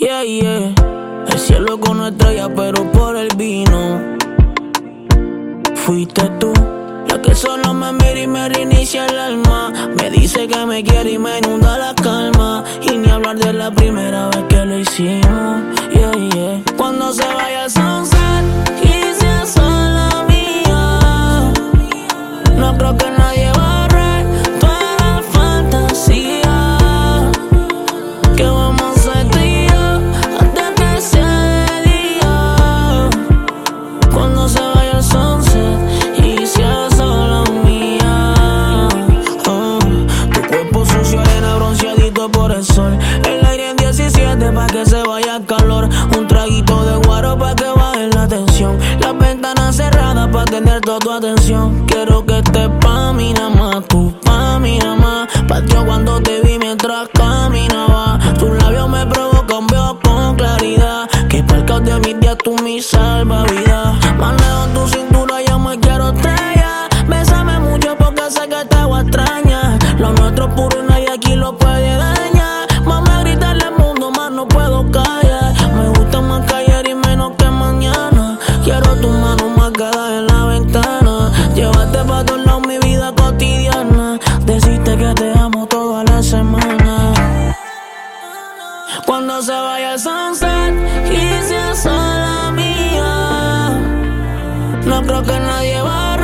Yeah, yeah. El cielo con una estrella, pero por el vino. Fuiste tú la que solo me mira y me reinicia el alma. Me dice que me quiere y me inunda la calma. Y ni hablar de la primera vez que lo hicimos. Yeah, yeah. Cuando se vaya el sunset y sea sola mía, no creo que nadie barre toda la fantasía que vamos a hacer tú y yo hasta que sea de día. Cuando se vaya el sunset y sea sola mía. Tu cuerpo sucio, arena, bronceadito por el sol. El aire en 17 pa' que se vaya el calor. Un traguito de guaro pa' que baje la tensión. Las ventanas cerradas pa' tener toda tu atención. Quiero que estés pa' mí nada más, tú pa' mí nada más. Patio cuando te vi mientras caminaba. Tus labios me provocan, veo con claridad que pa'l caos de mis días tú mi salvavidas. Manejo en tu cintura, yo me quiero estrellar. Bésame mucho porque sé que te voy a extrañar. Lo nuestro es puro y nadie aquí lo puede dañar. Mami, a gritarle al mundo, más no puedo callar. Me gusta más que ayer y menos que mañana. Quiero tus manos marcadas en la ventana. Llevarte pa' todos lados mi vida cotidiana. Decirte que te amo toda la semana. Cuando se vaya el sunset y sea sola mía, no creo que nadie va a